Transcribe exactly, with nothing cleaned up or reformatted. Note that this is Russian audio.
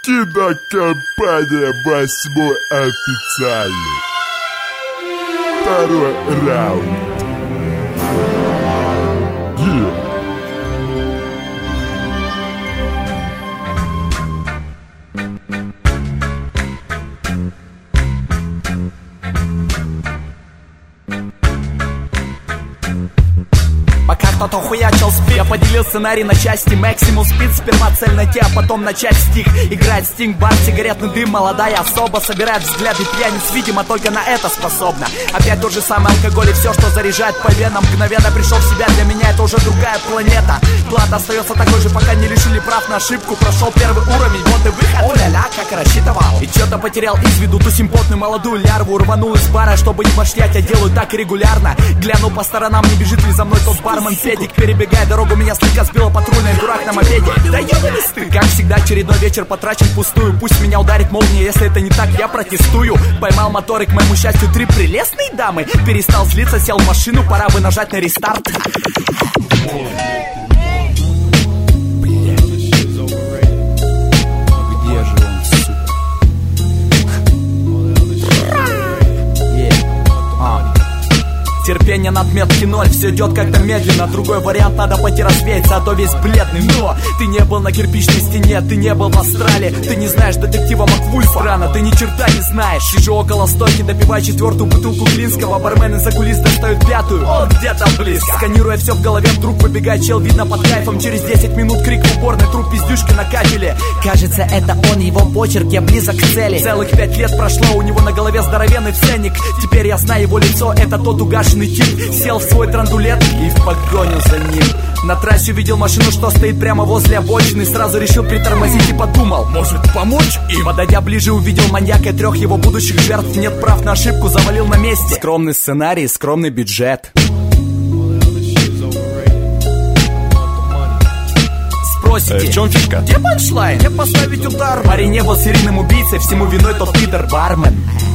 Кинокомпания «Восьмой официальный». Второй раунд. Yeah. Пока кто-то хуячил спит, я поделил сценарий на части. Максимум спит, сперва цель найти, а потом начать стих. Играет стинг, бар, сигаретный дым, молодая особа собирает взгляды пьяниц, видимо, только на это способна. Опять тот же самый алкоголь и все, что заряжает по венам. Мгновенно пришел в себя, для меня это уже другая планета. Плат остается такой же, пока не лишили прав на ошибку. Прошел первый уровень, вот и выход. О-ля-ля, как рассчитывал. И что-то потерял из виду ту симпотную молодую лярву. Рванул из бара, чтобы не пошлять, я делаю так регулярно. Глянул по сторонам, не бежит ли за мной тот бармен Федик. Перебегая дорогу, меня слегка сбила патрульная, дурак на мопеде. Да ёбаный стыд. Как всегда, очередной вечер потрачен впустую. Пусть меня ударит молния, если это не так, я протестую. Поймал мотор и, к моему счастью, три прелестные дамы. Перестал злиться, сел в машину, пора бы нажать на рестарт. Терпение на отметке ноль, все идет как-то медленно. Другой вариант, надо пойти развеяться, а то весь бледный. Но ты не был на кирпичной стене, ты не был в Австралии. Ты не знаешь детектива Маквульфа. Странно, ты ни черта не знаешь. Сижу около стойки, допиваю четвертую бутылку Клинского. Бармен из-за кулис достают пятую, он где-то близко. Сканируя все в голове, вдруг выбегает чел, видно под кайфом. Через десять минут крик в уборной, труп пиздюшки на кабеле. Кажется, это он, его почерк, я близок к цели. Целых пять лет прошло, у него на голове здоровенный ценник. Теперь я знаю его лицо, это тот угашенный тип. Сел в свой драндулет и в погоню за ним. На трассе увидел машину, что стоит прямо возле обочины. Сразу решил притормозить и подумал, может помочь им? Подойдя ближе, увидел маньяка и трех его будущих жертв. Нет прав на ошибку, завалил на месте. Скромный сценарий, скромный бюджет. Спросите, э, в чем фишка? Где панчлайн? Где поставить удар? Парень не был серийным убийцей, всему виной тот пидор бармен.